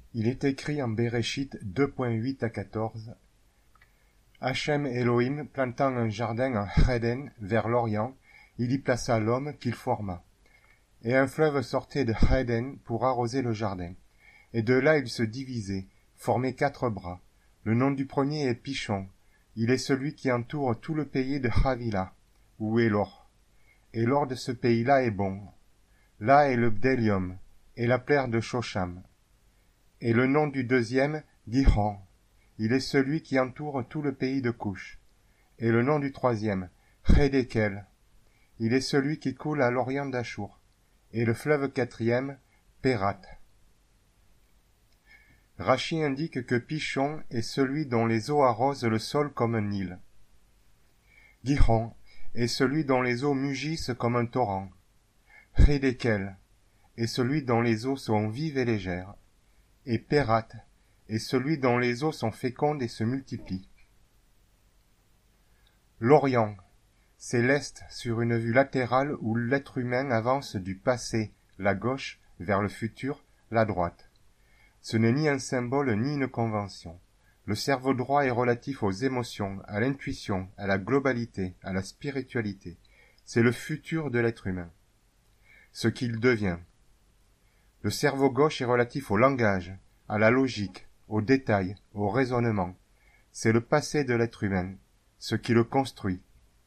Il est écrit en Béréchit 2.8 à 14. Hachem Elohim plantant un jardin en Éden vers l'Orient, il y plaça l'homme qu'il forma. Et un fleuve sortait de Éden pour arroser le jardin. Et de là il se divisait, formait 4 bras. Le nom du premier est Pishon. Il est celui qui entoure tout le pays de Havila, où est l'or. Et l'or de ce pays-là est bon. Là est le bdellium, et la plaire de Shosham. Et le nom du deuxième, Gihon. Il est celui qui entoure tout le pays de Couche. Et le nom du troisième, Chedekel. Il est celui qui coule à l'orient d'Achour. Et le fleuve quatrième, Pérat. Rachi indique que Pishon est celui dont les eaux arrosent le sol comme un Nil. Gihon est celui dont les eaux mugissent comme un torrent. Chedekel est celui dont les eaux sont vives et légères. Et Pérat est celui dont les eaux sont fécondes et se multiplient. L'Orient, c'est l'Est sur une vue latérale où l'être humain avance du passé, la gauche, vers le futur, la droite. Ce n'est ni un symbole ni une convention. Le cerveau droit est relatif aux émotions, à l'intuition, à la globalité, à la spiritualité. C'est le futur de l'être humain. Ce qu'il devient. Le cerveau gauche est relatif au langage, à la logique, au détail, au raisonnement. C'est le passé de l'être humain, ce qui le construit.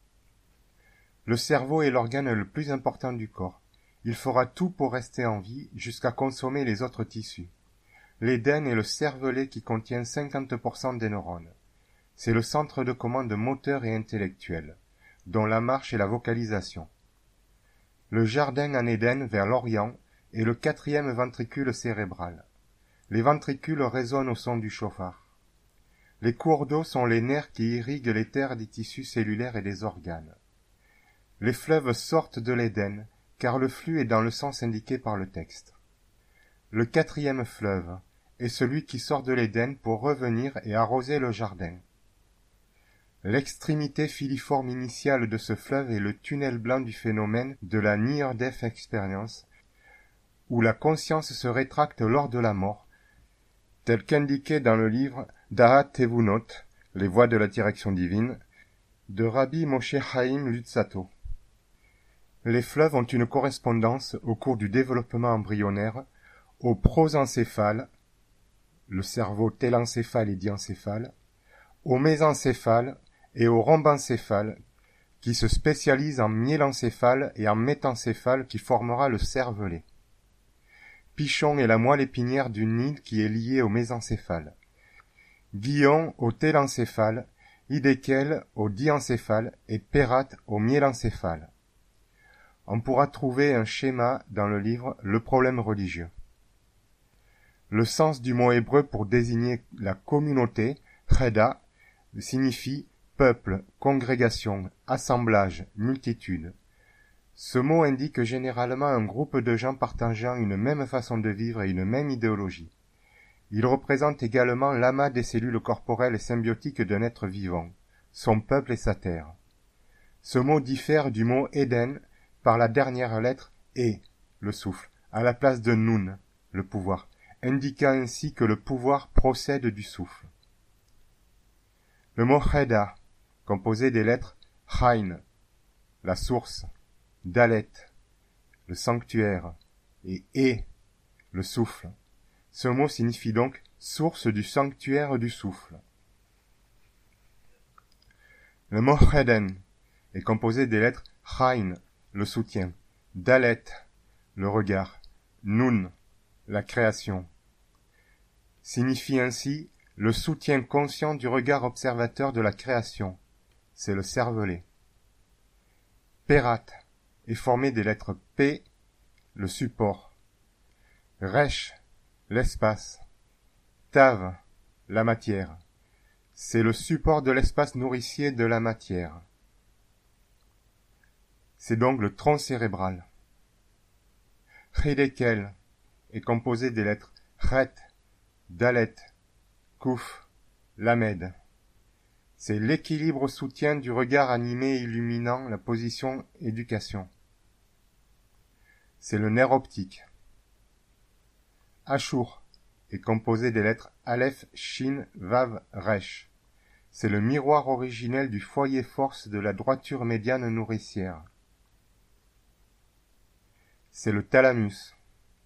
Le cerveau est l'organe le plus important du corps. Il fera tout pour rester en vie jusqu'à consommer les autres tissus. L'Éden est le cervelet qui contient 50% des neurones. C'est le centre de commande moteur et intellectuel, dont la marche et la vocalisation. Le jardin en Éden vers l'Orient est le 4e ventricule cérébral. Les ventricules résonnent au son du chauffard. Les cours d'eau sont les nerfs qui irriguent les terres des tissus cellulaires et des organes. Les fleuves sortent de l'Éden, car le flux est dans le sens indiqué par le texte. Le 4e fleuve est celui qui sort de l'Éden pour revenir et arroser le jardin. L'extrémité filiforme initiale de ce fleuve est le tunnel blanc du phénomène de la near-death experience, où la conscience se rétracte lors de la mort, tel qu'indiqué dans le livre Da'at Tevunot, les voies de la direction divine, de Rabbi Moshe Chaim Luzzatto. Les fleuves ont une correspondance, au cours du développement embryonnaire, au prosencéphale, le cerveau télencéphale et diencéphale, au mésencéphale et au rhombencéphale, qui se spécialise en myélencéphale et en métencéphale qui formera le cervelet. Pishon est la moelle épinière du nid qui est liée au mésencéphale. Gihon au télencéphale, Hidékel au diencéphale et Pérat au myélencéphale. On pourra trouver un schéma dans le livre Le problème religieux. Le sens du mot hébreu pour désigner la communauté, cheda, signifie peuple, congrégation, assemblage, multitude. Ce mot indique généralement un groupe de gens partageant une même façon de vivre et une même idéologie. Il représente également l'amas des cellules corporelles et symbiotiques d'un être vivant, son peuple et sa terre. Ce mot diffère du mot Éden par la dernière lettre E, le souffle, à la place de Nun, le pouvoir, indiquant ainsi que le pouvoir procède du souffle. Le mot Cheda, composé des lettres Chain, la source, Dalet, le sanctuaire, et E, le souffle. Ce mot signifie donc source du sanctuaire du souffle. Le mot Cheden est composé des lettres Chain, le soutien, Dalet, le regard, Nun, la création. Signifie ainsi le soutien conscient du regard observateur de la création. C'est le cervelet. Pérat est formé des lettres P, le support. Resh, l'espace. Tav, la matière. C'est le support de l'espace nourricier de la matière. C'est donc le tronc cérébral. Chedekel est composé des lettres Chet, Dalet, Kouf, Lamed. C'est l'équilibre soutien du regard animé illuminant la position éducation. C'est le nerf optique. Achour est composé des lettres Aleph, Shin, Vav, Resh. C'est le miroir originel du foyer force de la droiture médiane nourricière. C'est le thalamus.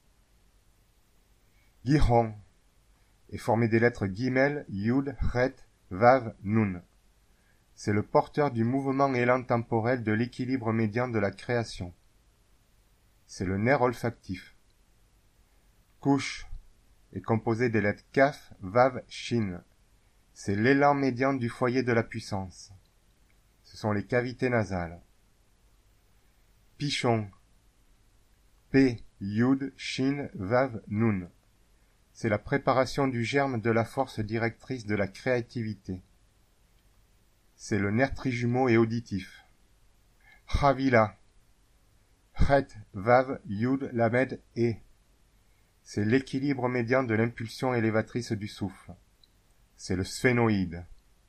Gihon est formé des lettres Gimel, Yud, Chet, Vav, Nun. C'est le porteur du mouvement élan temporel de l'équilibre médian de la création. C'est le nerf olfactif. Kush est composé des lettres Kaf, Vav, Shin. C'est l'élan médian du foyer de la puissance. Ce sont les cavités nasales. Pichon. P, Yud, Shin, Vav, Nun. C'est la préparation du germe de la force directrice de la créativité. C'est le nerf trijumeau et auditif. Chavila. Chet, Vav, Yud, Lamed, E. C'est l'équilibre médian de l'impulsion élévatrice du souffle. C'est le sphénoïde.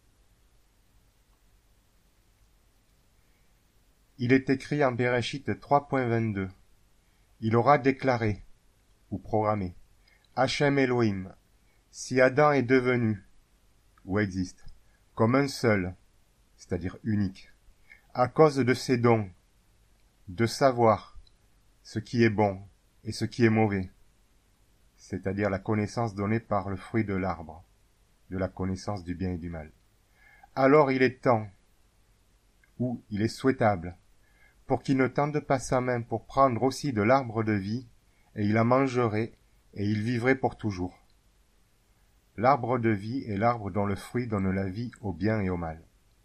Il est écrit en Bereshit 3.22. Il aura déclaré, ou programmé, Hachem Elohim, si Adam est devenu, ou existe, comme un seul, c'est-à-dire unique, à cause de ses dons, de savoir ce qui est bon et ce qui est mauvais, c'est-à-dire la connaissance donnée par le fruit de l'arbre, de la connaissance du bien et du mal. Alors il est temps, ou il est souhaitable, pour qu'il ne tende pas sa main pour prendre aussi de l'arbre de vie, et il en mangerait, et il vivrait pour toujours. L'arbre de vie est l'arbre dont le fruit donne la vie au bien et au mal.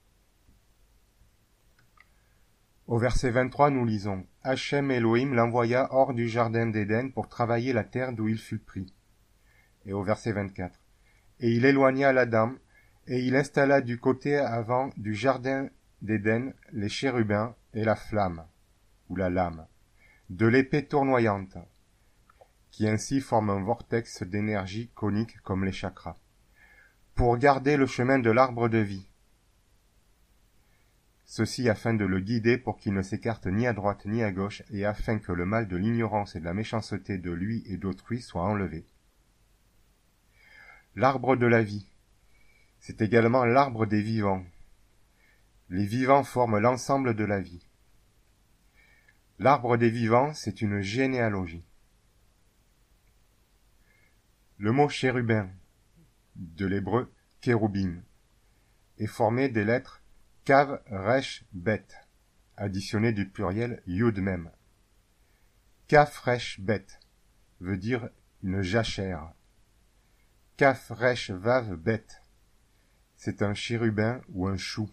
Au verset 23, nous lisons « Hachem Elohim l'envoya hors du jardin d'Éden pour travailler la terre d'où il fut pris. » Et au verset 24 « Et il éloigna l'Adam, et il installa du côté avant du jardin d'Éden les chérubins et la flamme, ou la lame, de l'épée tournoyante, qui ainsi forme un vortex d'énergie conique comme les chakras, pour garder le chemin de l'arbre de vie. Ceci afin de le guider pour qu'il ne s'écarte ni à droite ni à gauche, et afin que le mal de l'ignorance et de la méchanceté de lui et d'autrui soit enlevé. L'arbre de la vie, c'est également l'arbre des vivants. Les vivants forment l'ensemble de la vie. L'arbre des vivants, c'est une généalogie. Le mot chérubin, de l'hébreu kérubim, est formé des lettres Kav, Resh, Bet, additionné du pluriel Yud même. Kaf, Resh, Bet veut dire une jachère. Kaf, Resh, Vav, Bet, c'est un chérubin ou un chou.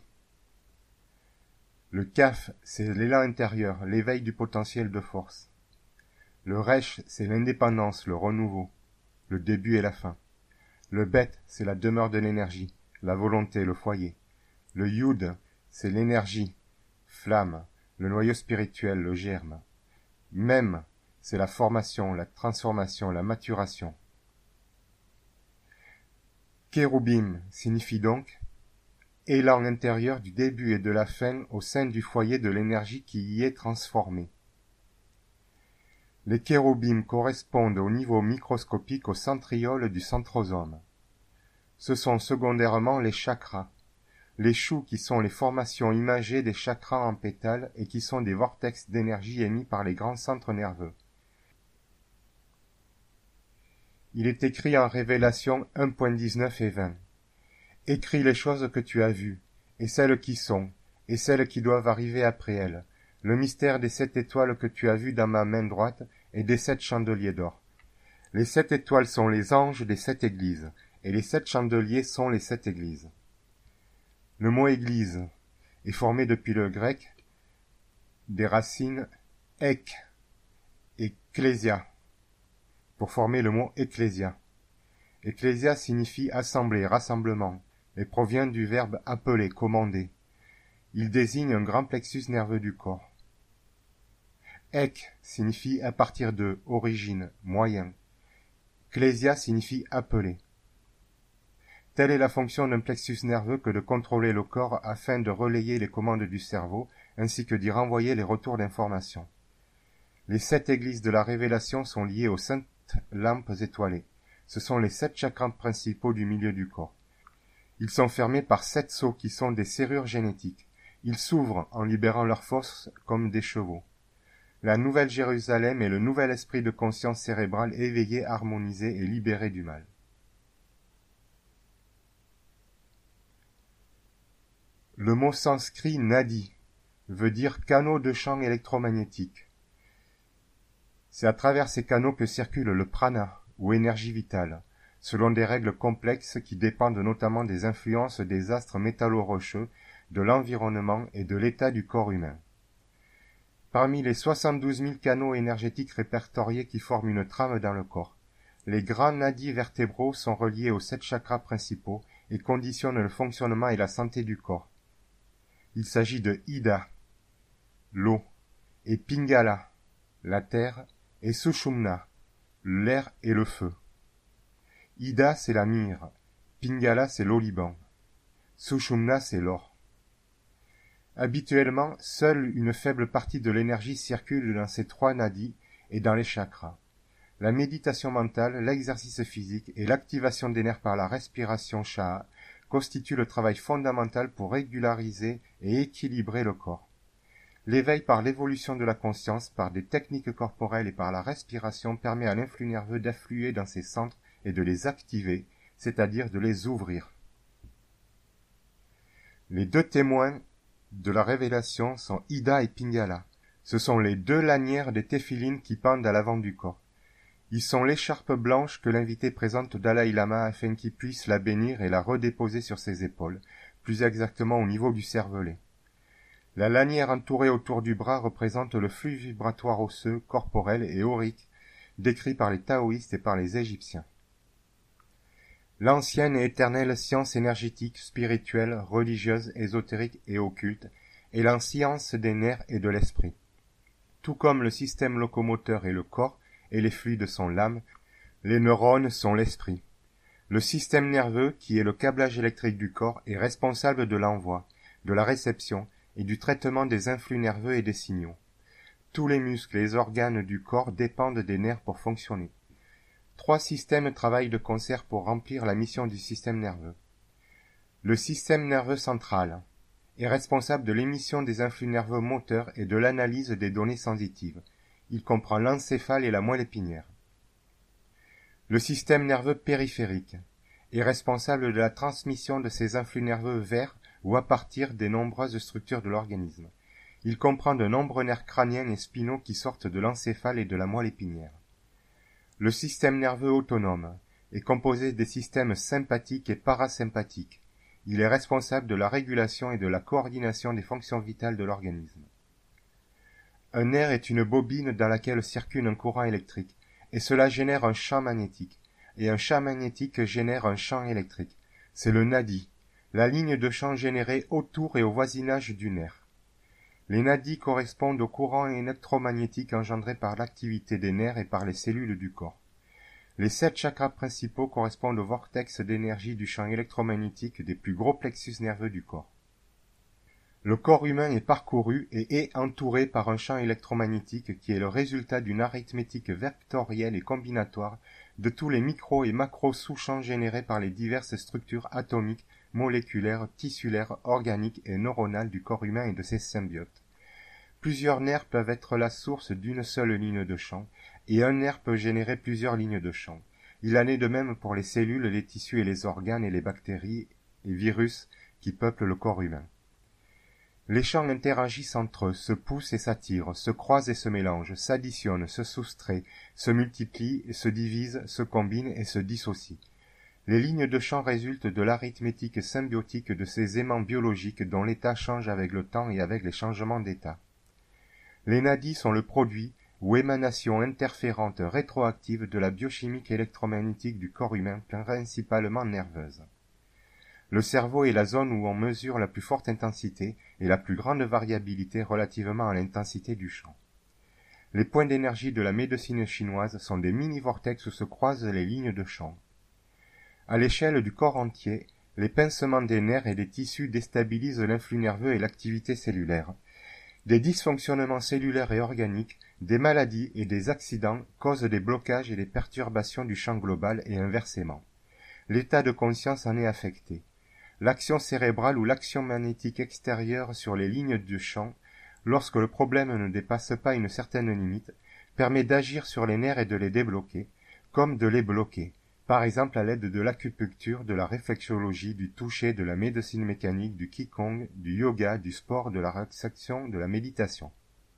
Le Kaf, c'est l'élan intérieur, l'éveil du potentiel de force. Le Resh, c'est l'indépendance, le renouveau, le début et la fin. Le Bet, c'est la demeure de l'énergie, la volonté, le foyer. Le Yud, c'est l'énergie, flamme, le noyau spirituel, le germe. Même, c'est la formation, la transformation, la maturation. Kérubim signifie donc élan intérieur du début et de la fin au sein du foyer de l'énergie qui y est transformée. Les kérubim correspondent au niveau microscopique aux centrioles du centrosome. Ce sont secondairement les chakras, les choux qui sont les formations imagées des chakras en pétales et qui sont des vortex d'énergie émis par les grands centres nerveux. Il est écrit en Révélation 1.19 et 20. Écris les choses que tu as vues, et celles qui sont, et celles qui doivent arriver après elles, le mystère des 7 étoiles que tu as vues dans ma main droite et des 7 chandeliers d'or. Les 7 étoiles sont les anges des 7 églises, et les 7 chandeliers sont les 7 églises. Le mot église est formé depuis le grec des racines ek et klésia, pour former le mot ecclésia. Ecclésia signifie assemblée, rassemblement, et provient du verbe appeler, commander. Il désigne un grand plexus nerveux du corps. Ek signifie à partir de, origine, moyen. Klésia signifie appeler. Telle est la fonction d'un plexus nerveux que de contrôler le corps afin de relayer les commandes du cerveau, ainsi que d'y renvoyer les retours d'informations. Les 7 églises de la Révélation sont liées aux 7 lampes étoilées. Ce sont les 7 chakras principaux du milieu du corps. Ils sont fermés par 7 sceaux qui sont des serrures génétiques. Ils s'ouvrent en libérant leur force comme des chevaux. La Nouvelle Jérusalem est le nouvel esprit de conscience cérébrale éveillé, harmonisé et libéré du mal. Le mot sanskrit nadi veut dire canaux de champ électromagnétique. C'est à travers ces canaux que circule le prana, ou énergie vitale, selon des règles complexes qui dépendent notamment des influences des astres métallo-rocheux, de l'environnement et de l'état du corps humain. Parmi les 72 000 canaux énergétiques répertoriés qui forment une trame dans le corps, les grands nadis vertébraux sont reliés aux 7 chakras principaux et conditionnent le fonctionnement et la santé du corps. Il s'agit de Ida, l'eau, et Pingala, la terre, et Sushumna, l'air et le feu. Ida, c'est la myrrhe, Pingala, c'est l'oliban, Sushumna, c'est l'or. Habituellement, seule une faible partie de l'énergie circule dans ces 3 nadis et dans les chakras. La méditation mentale, l'exercice physique et l'activation des nerfs par la respiration Shaha constituent le travail fondamental pour régulariser et équilibrer le corps. L'éveil par l'évolution de la conscience, par des techniques corporelles et par la respiration permet à l'influx nerveux d'affluer dans ces centres et de les activer, c'est-à-dire de les ouvrir. Les 2 témoins de la révélation sont Ida et Pingala. Ce sont les 2 lanières des téphilines qui pendent à l'avant du corps. Ils sont l'écharpe blanche que l'invité présente au Dalai Lama afin qu'il puisse la bénir et la redéposer sur ses épaules, plus exactement au niveau du cervelet. La lanière entourée autour du bras représente le flux vibratoire osseux, corporel et aurique, décrit par les taoïstes et par les égyptiens. L'ancienne et éternelle science énergétique, spirituelle, religieuse, ésotérique et occulte est la science des nerfs et de l'esprit. Tout comme le système locomoteur est le corps et les fluides sont l'âme, les neurones sont l'esprit. Le système nerveux, qui est le câblage électrique du corps, est responsable de l'envoi, de la réception et du traitement des influx nerveux et des signaux. Tous les muscles et les organes du corps dépendent des nerfs pour fonctionner. 3 systèmes travaillent de concert pour remplir la mission du système nerveux. Le système nerveux central est responsable de l'émission des influx nerveux moteurs et de l'analyse des données sensitives. Il comprend l'encéphale et la moelle épinière. Le système nerveux périphérique est responsable de la transmission de ces influx nerveux vers ou à partir des nombreuses structures de l'organisme. Il comprend de nombreux nerfs crâniens et spinaux qui sortent de l'encéphale et de la moelle épinière. Le système nerveux autonome est composé des systèmes sympathiques et parasympathiques. Il est responsable de la régulation et de la coordination des fonctions vitales de l'organisme. Un nerf est une bobine dans laquelle circule un courant électrique, et cela génère un champ magnétique, et un champ magnétique génère un champ électrique. C'est le nadi, la ligne de champ générée autour et au voisinage du nerf. Les nadis correspondent aux courants électromagnétiques engendrés par l'activité des nerfs et par les cellules du corps. Les 7 chakras principaux correspondent au vortex d'énergie du champ électromagnétique des plus gros plexus nerveux du corps. Le corps humain est parcouru et est entouré par un champ électromagnétique qui est le résultat d'une arithmétique vectorielle et combinatoire de tous les micro- et macro-sous-champs générés par les diverses structures atomiques, moléculaires, tissulaires, organiques et neuronales du corps humain et de ses symbiotes. Plusieurs nerfs peuvent être la source d'une seule ligne de champ, et un nerf peut générer plusieurs lignes de champ. Il en est de même pour les cellules, les tissus et les organes et les bactéries et virus qui peuplent le corps humain. Les champs interagissent entre eux, se poussent et s'attirent, se croisent et se mélangent, s'additionnent, se soustraient, se multiplient, se divisent, se combinent et se dissocient. Les lignes de champ résultent de l'arithmétique symbiotique de ces aimants biologiques dont l'état change avec le temps et avec les changements d'état. Les nadis sont le produit ou émanation interférente rétroactive de la biochimie électromagnétique du corps humain, principalement nerveuse. Le cerveau est la zone où on mesure la plus forte intensité et la plus grande variabilité relativement à l'intensité du champ. Les points d'énergie de la médecine chinoise sont des mini-vortex où se croisent les lignes de champ. À l'échelle du corps entier, les pincements des nerfs et des tissus déstabilisent l'influx nerveux et l'activité cellulaire. Des dysfonctionnements cellulaires et organiques, des maladies et des accidents causent des blocages et des perturbations du champ global et inversement. L'état de conscience en est affecté. L'action cérébrale ou l'action magnétique extérieure sur les lignes de champ, lorsque le problème ne dépasse pas une certaine limite, permet d'agir sur les nerfs et de les débloquer, comme de les bloquer, par exemple à l'aide de l'acupuncture, de la réflexologie, du toucher, de la médecine mécanique, du qigong, du yoga, du sport, de la relaxation, de la méditation.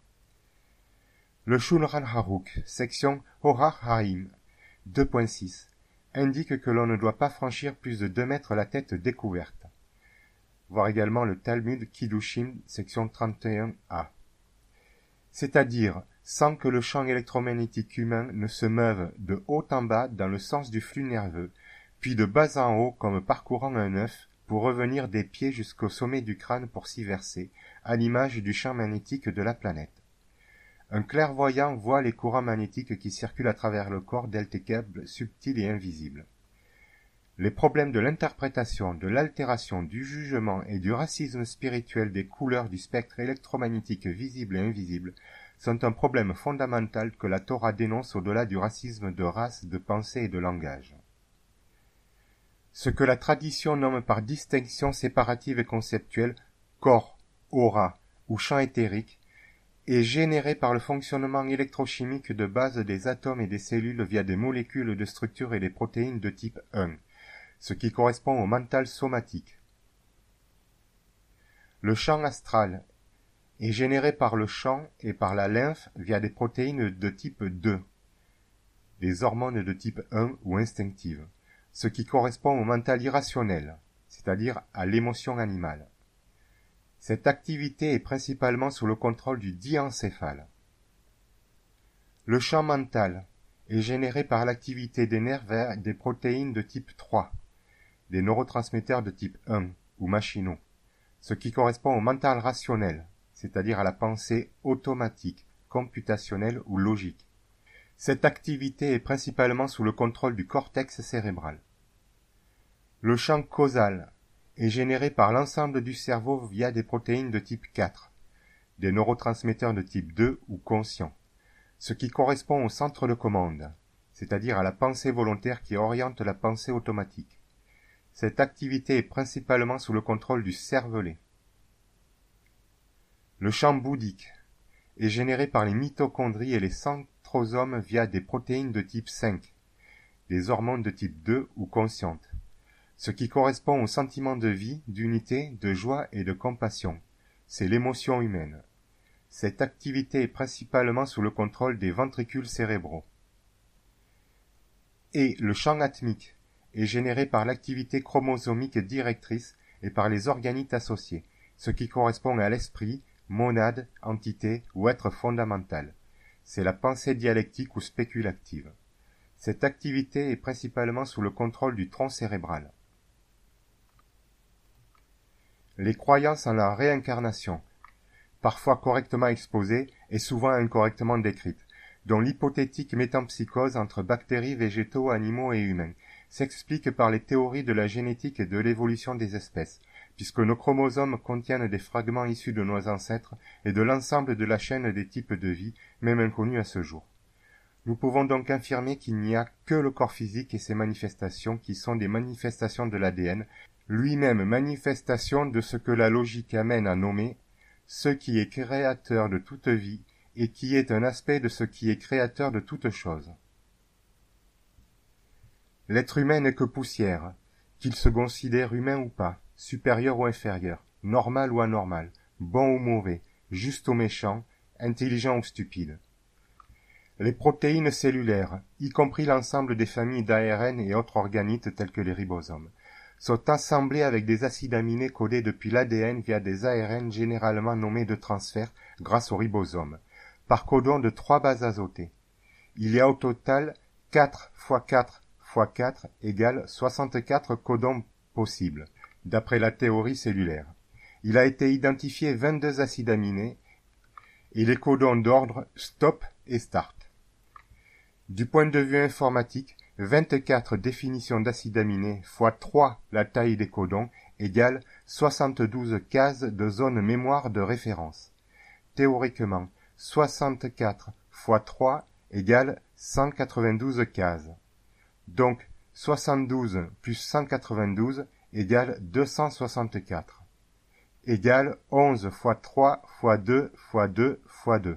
Le Shulchan Aruch, section Orach Haim, 2.6, indique que l'on ne doit pas franchir plus de 2 mètres la tête découverte. Voir également le Talmud Kiddushin, section 31a. C'est-à-dire sans que le champ électromagnétique humain ne se meuve de haut en bas dans le sens du flux nerveux, puis de bas en haut comme parcourant un œuf, pour revenir des pieds jusqu'au sommet du crâne pour s'y verser, à l'image du champ magnétique de la planète. Un clairvoyant voit les courants magnétiques qui circulent à travers le corps d'Eltekeb subtils et invisibles. Les problèmes de l'interprétation, de l'altération, du jugement et du racisme spirituel des couleurs du spectre électromagnétique visible et invisible sont un problème fondamental que la Torah dénonce au-delà du racisme de race, de pensée et de langage. Ce que la tradition nomme par distinction séparative et conceptuelle corps, aura ou champ éthérique est généré par le fonctionnement électrochimique de base des atomes et des cellules via des molécules de structure et des protéines de type 1, ce qui correspond au mental somatique. Le champ astral est généré par le champ et par la lymphe via des protéines de type 2, des hormones de type 1 ou instinctives, ce qui correspond au mental irrationnel, c'est-à-dire à l'émotion animale. Cette activité est principalement sous le contrôle du diencéphale. Le champ mental est généré par l'activité des nerfs vers des protéines de type 3, des neurotransmetteurs de type 1 ou machinaux, ce qui correspond au mental rationnel, c'est-à-dire à la pensée automatique, computationnelle ou logique. Cette activité est principalement sous le contrôle du cortex cérébral. Le champ causal est généré par l'ensemble du cerveau via des protéines de type 4, des neurotransmetteurs de type 2 ou conscients, ce qui correspond au centre de commande, c'est-à-dire à la pensée volontaire qui oriente la pensée automatique. Cette activité est principalement sous le contrôle du cervelet. Le champ bouddhique est généré par les mitochondries et les centrosomes via des protéines de type 5, des hormones de type 2 ou conscientes, ce qui correspond au sentiment de vie, d'unité, de joie et de compassion. C'est l'émotion humaine. Cette activité est principalement sous le contrôle des ventricules cérébraux. Et le champ atmique est généré par l'activité chromosomique directrice et par les organites associés, ce qui correspond à l'esprit, monade, entité ou être fondamental. C'est la pensée dialectique ou spéculative. Cette activité est principalement sous le contrôle du tronc cérébral. Les croyances en la réincarnation, parfois correctement exposées et souvent incorrectement décrites, dont l'hypothétique métempsychose entre bactéries, végétaux, animaux et humains, s'expliquent par les théories de la génétique et de l'évolution des espèces, puisque nos chromosomes contiennent des fragments issus de nos ancêtres et de l'ensemble de la chaîne des types de vie, même inconnus à ce jour. Nous pouvons donc affirmer qu'il n'y a que le corps physique et ses manifestations qui sont des manifestations de l'ADN, lui-même manifestation de ce que la logique amène à nommer ce qui est créateur de toute vie et qui est un aspect de ce qui est créateur de toute chose. L'être humain n'est que poussière, qu'il se considère humain ou pas, supérieur ou inférieur, normal ou anormal, bon ou mauvais, juste ou méchant, intelligent ou stupide. Les protéines cellulaires, y compris l'ensemble des familles d'ARN et autres organites tels que les ribosomes, sont assemblées avec des acides aminés codés depuis l'ADN via des ARN généralement nommés de transfert grâce aux ribosomes, par codon de 3 bases azotées. Il y a au total 4 x 4 x 4 égale 64 codons possibles, d'après la théorie cellulaire. Il a été identifié 22 acides aminés et les codons d'ordre stop et start. Du point de vue informatique, 24 définitions d'acides aminés x 3 la taille des codons égale 72 cases de zone mémoire de référence. théoriquement, 64 fois 3 égale 192 cases. Donc, 72 plus 192 égale 264. Égale 11 fois 3 fois 2 fois 2 fois 2.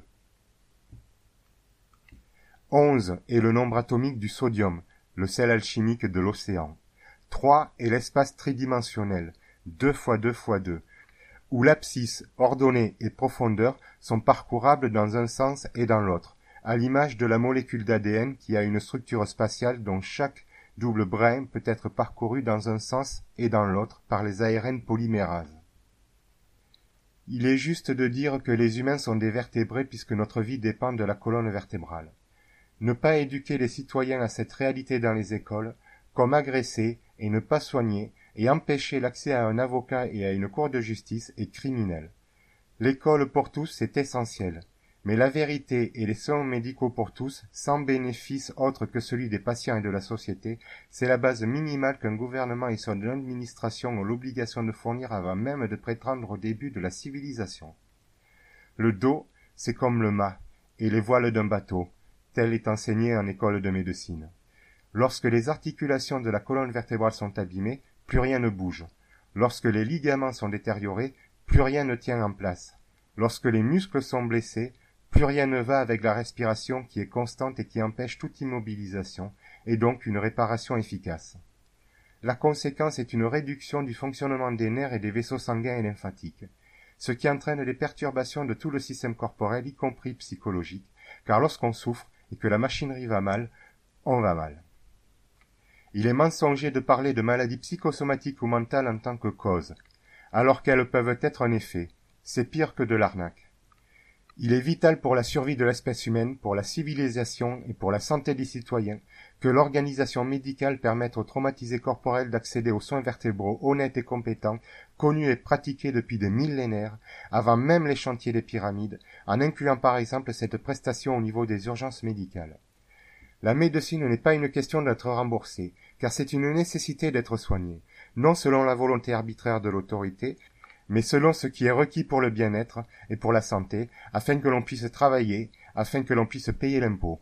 11 est le nombre atomique du sodium, le sel alchimique de l'océan. 3 est l'espace tridimensionnel, 2 fois 2 fois 2, où l'abscisse, ordonnée et profondeur sont parcourables dans un sens et dans l'autre, à l'image de la molécule d'ADN qui a une structure spatiale dont chaque double brin peut être parcouru dans un sens et dans l'autre par les ARN polymérases. Il est juste de dire que les humains sont des vertébrés puisque notre vie dépend de la colonne vertébrale. Ne pas éduquer les citoyens à cette réalité dans les écoles, comme agresser et ne pas soigner et empêcher l'accès à un avocat et à une cour de justice est criminel. L'école pour tous, c'est essentiel. Mais la vérité et les soins médicaux pour tous, sans bénéfice autre que celui des patients et de la société, c'est la base minimale qu'un gouvernement et son administration ont l'obligation de fournir avant même de prétendre au début de la civilisation. Le dos, c'est comme le mât et les voiles d'un bateau, tel est enseigné en école de médecine. Lorsque les articulations de la colonne vertébrale sont abîmées, plus rien ne bouge. Lorsque les ligaments sont détériorés, plus rien ne tient en place. Lorsque les muscles sont blessés, plus rien ne va avec la respiration qui est constante et qui empêche toute immobilisation, et donc une réparation efficace. La conséquence est une réduction du fonctionnement des nerfs et des vaisseaux sanguins et lymphatiques, ce qui entraîne des perturbations de tout le système corporel, y compris psychologique, car lorsqu'on souffre et que la machinerie va mal, on va mal. Il est mensonger de parler de maladies psychosomatiques ou mentales en tant que cause, alors qu'elles peuvent être un effet. C'est pire que de l'arnaque. Il est vital pour la survie de l'espèce humaine, pour la civilisation et pour la santé des citoyens, que l'organisation médicale permette aux traumatisés corporels d'accéder aux soins vertébraux honnêtes et compétents, connus et pratiqués depuis des millénaires, avant même les chantiers des pyramides, en incluant par exemple cette prestation au niveau des urgences médicales. La médecine n'est pas une question d'être remboursée, car c'est une nécessité d'être soigné, non selon la volonté arbitraire de l'autorité, mais selon ce qui est requis pour le bien-être et pour la santé, afin que l'on puisse travailler, afin que l'on puisse payer l'impôt.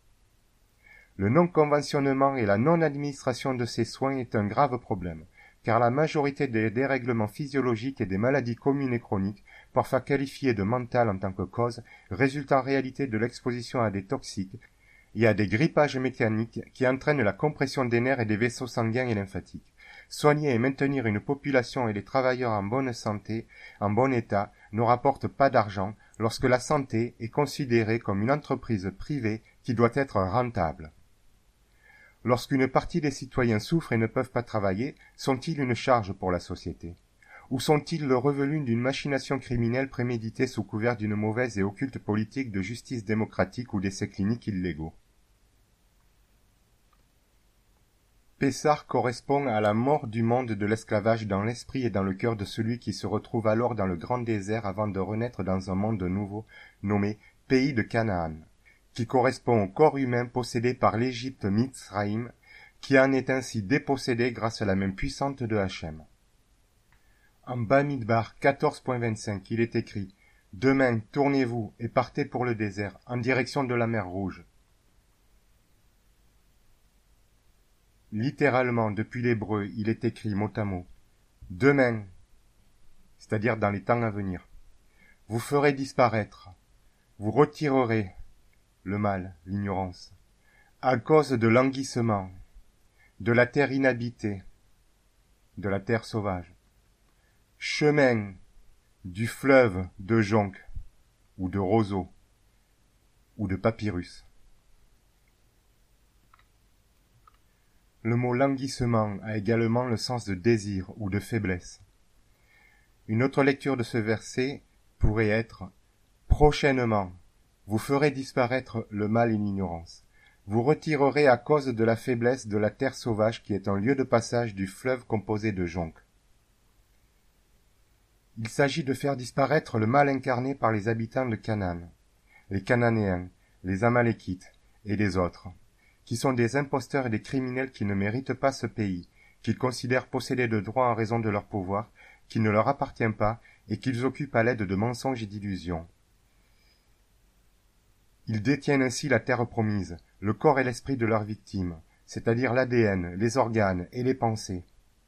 Le non-conventionnement et la non-administration de ces soins est un grave problème, car la majorité des dérèglements physiologiques et des maladies communes et chroniques, parfois qualifiées de mentales en tant que cause, résultent en réalité de l'exposition à des toxiques et à des grippages mécaniques qui entraînent la compression des nerfs et des vaisseaux sanguins et lymphatiques. Soigner et maintenir une population et les travailleurs en bonne santé, en bon état, ne rapporte pas d'argent lorsque la santé est considérée comme une entreprise privée qui doit être rentable. Lorsqu'une partie des citoyens souffrent et ne peuvent pas travailler, sont-ils une charge pour la société? Ou sont-ils le revenu d'une machination criminelle préméditée sous couvert d'une mauvaise et occulte politique de justice démocratique ou d'essais cliniques illégaux? Pessah correspond à la mort du monde de l'esclavage dans l'esprit et dans le cœur de celui qui se retrouve alors dans le grand désert avant de renaître dans un monde nouveau nommé pays de Canaan, qui correspond au corps humain possédé par l'Égypte Mitzraïm, qui en est ainsi dépossédé grâce à la main puissante de Hachem. En Bamidbar 14.25, il est écrit « Demain, tournez-vous et partez pour le désert, en direction de la mer Rouge. » Littéralement, depuis l'hébreu, il est écrit mot à mot « Demain », c'est-à-dire dans les temps à venir, « vous ferez disparaître, vous retirerez le mal, l'ignorance, à cause de l'enguissement, de la terre inhabitée, de la terre sauvage, chemin du fleuve de jonc, ou de roseau, ou de papyrus. » Le mot languissement a également le sens de désir ou de faiblesse. Une autre lecture de ce verset pourrait être « Prochainement, vous ferez disparaître le mal et l'ignorance. Vous retirerez à cause de la faiblesse de la terre sauvage qui est un lieu de passage du fleuve composé de joncs. » Il s'agit de faire disparaître le mal incarné par les habitants de Canaan, les Cananéens, les Amalékites et les autres, qui sont des imposteurs et des criminels qui ne méritent pas ce pays, qu'ils considèrent posséder de droit en raison de leur pouvoir, qui ne leur appartient pas et qu'ils occupent à l'aide de mensonges et d'illusions. Ils détiennent ainsi la terre promise, le corps et l'esprit de leurs victimes, c'est-à-dire l'ADN, les organes et les pensées.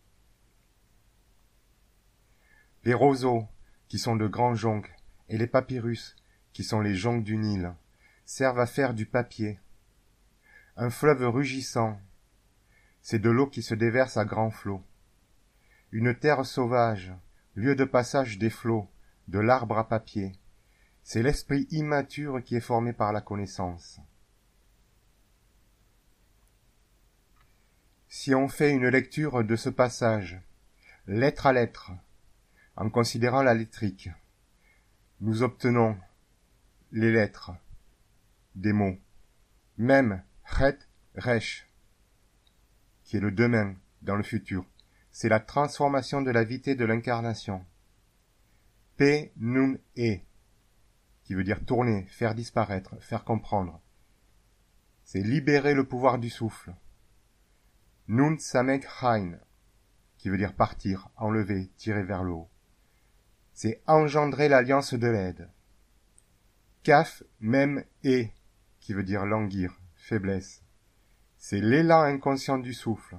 Les roseaux, qui sont de grands joncs, et les papyrus, qui sont les joncs du Nil, servent à faire du papier. Un fleuve rugissant, c'est de l'eau qui se déverse à grands flots. Une terre sauvage, lieu de passage des flots, de l'arbre à papier, c'est l'esprit immature qui est formé par la connaissance. Si on fait une lecture de ce passage, lettre à lettre, en considérant la lettrique, nous obtenons les lettres des mots, même chet, resh, qui est le demain dans le futur. C'est la transformation de la vitesse de l'incarnation. P, nun, e, qui veut dire tourner, faire disparaître, faire comprendre. C'est libérer le pouvoir du souffle. Nun, samek, hain, qui veut dire partir, enlever, tirer vers le haut. C'est engendrer l'alliance de l'aide. Kaf, mem, e, qui veut dire languir, faiblesse. C'est l'élan inconscient du souffle.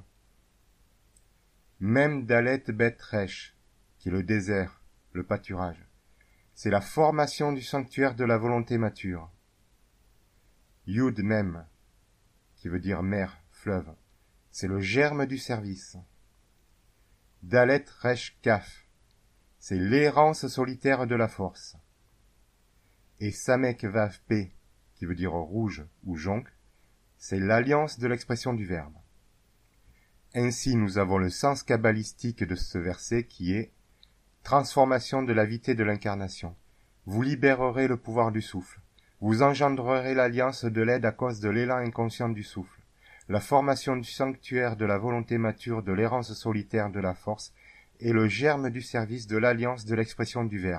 Mem dalet bet resh, qui est le désert, le pâturage. C'est la formation du sanctuaire de la volonté mature. Yud mem, qui veut dire mer, fleuve. C'est le germe du service. Dalet resh kaf, c'est l'errance solitaire de la force. Et samek vav pe, qui veut dire rouge ou jonc, c'est l'alliance de l'expression du verbe. Ainsi nous avons le sens kabbalistique de ce verset qui est « Transformation de la vitesse de l'incarnation. Vous libérerez le pouvoir du souffle. Vous engendrerez l'alliance de l'aide à cause de l'élan inconscient du souffle. La formation du sanctuaire de la volonté mature de l'errance solitaire de la force est le germe du service de l'alliance de l'expression du verbe. »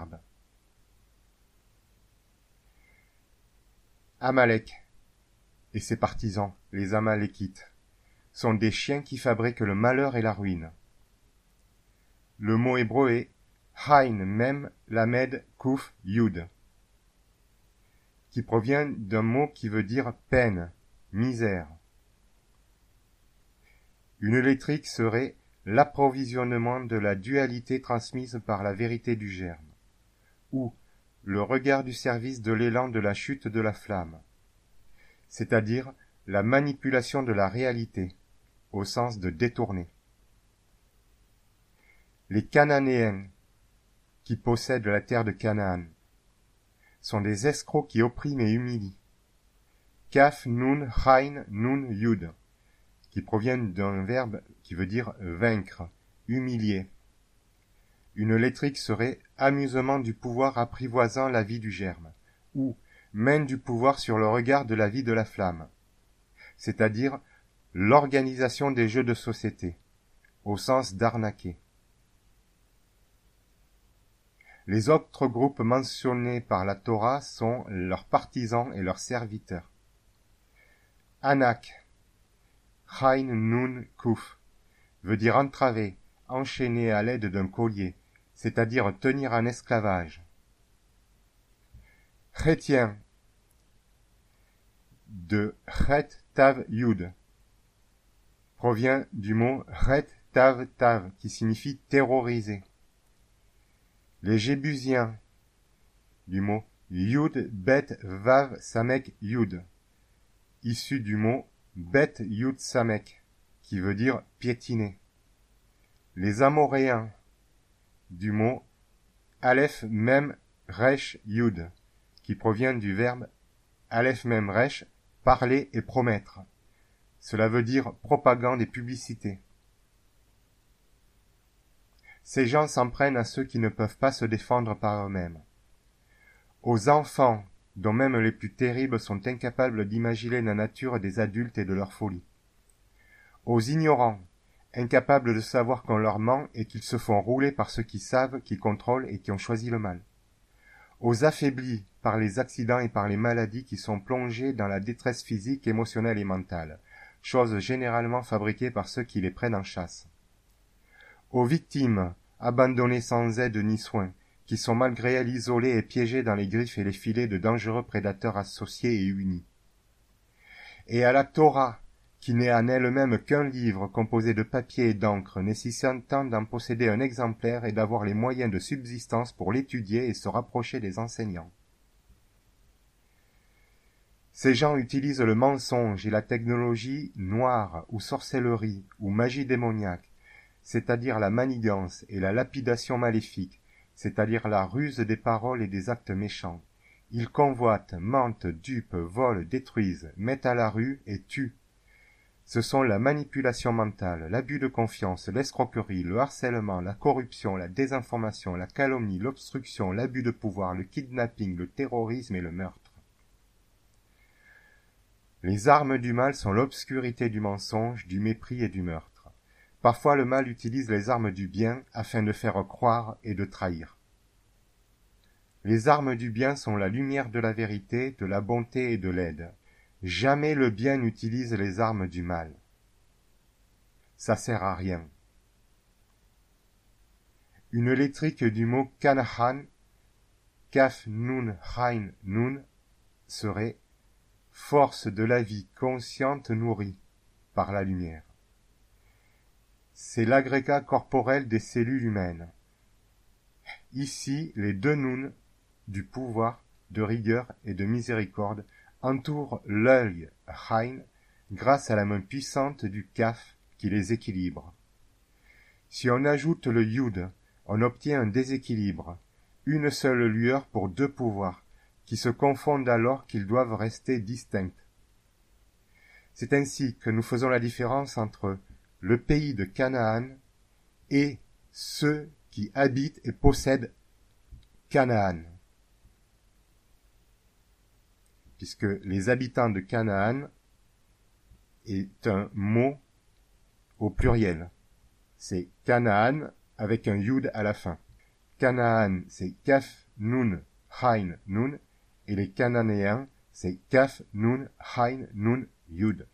Amalek et ses partisans, les Amalékites, sont des chiens qui fabriquent le malheur et la ruine. Le mot hébreu est Hain Mem Lamed Kuf Yud, qui provient d'un mot qui veut dire peine, misère. Une lettrique serait l'approvisionnement de la dualité transmise par la vérité du germe, ou le regard du service de l'élan de la chute de la flamme, c'est-à-dire la manipulation de la réalité, au sens de détourner. Les Cananéens, qui possèdent la terre de Canaan, sont des escrocs qui oppriment et humilient. Kaf nun hain nun yud, qui proviennent d'un verbe qui veut dire vaincre, humilier. Une lettrique serait amusement du pouvoir apprivoisant la vie du germe, ou main du pouvoir sur le regard de la vie de la flamme, c'est-à-dire l'organisation des jeux de société, au sens d'arnaquer. Les autres groupes mentionnés par la Torah sont leurs partisans et leurs serviteurs. Anak, Chain Nun Kuf, veut dire entraver, enchaîner à l'aide d'un collier, c'est-à-dire tenir en esclavage. Chrétien, de Chet Tav Yud, provient du mot Chet Tav Tav, qui signifie terroriser. Les Jébusiens, du mot Yud Bet Vav Samek Yud, issu du mot Bet Yud Samek, qui veut dire piétiner. Les Amoréens, du mot Aleph Mem Resh Yud, qui provient du verbe Aleph Mem Resh, parler et promettre. Cela veut dire propagande et publicité. Ces gens s'en prennent à ceux qui ne peuvent pas se défendre par eux-mêmes. Aux enfants, dont même les plus terribles sont incapables d'imaginer la nature des adultes et de leur folie. Aux ignorants, incapables de savoir qu'on leur ment et qu'ils se font rouler par ceux qui savent, qui contrôlent et qui ont choisi le mal. Aux affaiblis par les accidents et par les maladies qui sont plongés dans la détresse physique, émotionnelle et mentale, choses généralement fabriquées par ceux qui les prennent en chasse. Aux victimes, abandonnées sans aide ni soin, qui sont malgré elles isolées et piégées dans les griffes et les filets de dangereux prédateurs associés et unis. Et à la Torah, qui n'est en elle-même qu'un livre composé de papier et d'encre, nécessitant d'en posséder un exemplaire et d'avoir les moyens de subsistance pour l'étudier et se rapprocher des enseignants. Ces gens utilisent le mensonge et la technologie noire ou sorcellerie ou magie démoniaque, c'est-à-dire la manigance et la lapidation maléfique, c'est-à-dire la ruse des paroles et des actes méchants. Ils convoitent, mentent, dupent, volent, détruisent, mettent à la rue et tuent. Ce sont la manipulation mentale, l'abus de confiance, l'escroquerie, le harcèlement, la corruption, la désinformation, la calomnie, l'obstruction, l'abus de pouvoir, le kidnapping, le terrorisme et le meurtre. Les armes du mal sont l'obscurité du mensonge, du mépris et du meurtre. Parfois le mal utilise les armes du bien afin de faire croire et de trahir. Les armes du bien sont la lumière de la vérité, de la bonté et de l'aide. Jamais le bien n'utilise les armes du mal. Ça sert à rien. Une lettrique du mot Canaan, Kaf Nun Hain Nun, serait force de la vie consciente nourrie par la lumière. C'est l'agrégat corporel des cellules humaines. Ici, les deux Nun du pouvoir, de rigueur et de miséricorde entourent l'œil Hain grâce à la main puissante du Kaf qui les équilibre. Si on ajoute le Yud, on obtient un déséquilibre, une seule lueur pour deux pouvoirs, qui se confondent alors qu'ils doivent rester distincts. C'est ainsi que nous faisons la différence entre le pays de Canaan et ceux qui habitent et possèdent Canaan. Puisque les habitants de Canaan est un mot au pluriel. C'est Canaan avec un Yud à la fin. Canaan, c'est Kaf, Nun, Hain, Nun, et les Cananéens, c'est Kaf, Nun, Hain, Nun, Yud.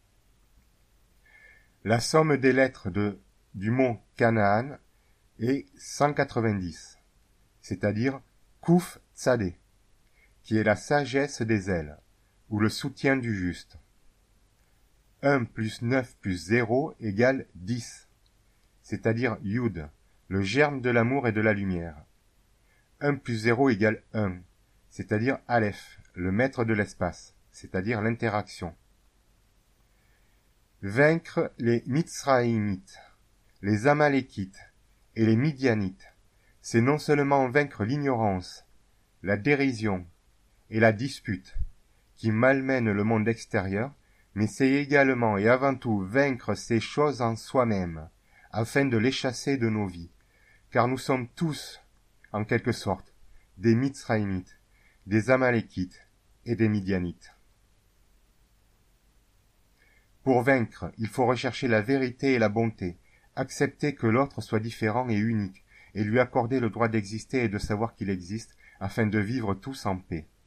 La somme des lettres du mot Canaan est 190, c'est-à-dire Kouf Tzadé, qui est la sagesse des ailes, ou le soutien du juste. 1 plus 9 plus 0 égale 10, c'est-à-dire Yud, le germe de l'amour et de la lumière. 1 plus 0 égale 1, c'est-à-dire Aleph, le maître de l'espace, c'est-à-dire l'interaction. Vaincre les Mitzraïmites, les Amalékites et les Midianites, c'est non seulement vaincre l'ignorance, la dérision et la dispute qui malmènent le monde extérieur, mais c'est également et avant tout vaincre ces choses en soi-même, afin de les chasser de nos vies, car nous sommes tous, en quelque sorte, des Mitzraïmites, des Amalékites et des Midianites. Pour vaincre, il faut rechercher la vérité et la bonté, accepter que l'autre soit différent et unique, et lui accorder le droit d'exister et de savoir qu'il existe, afin de vivre tous en paix.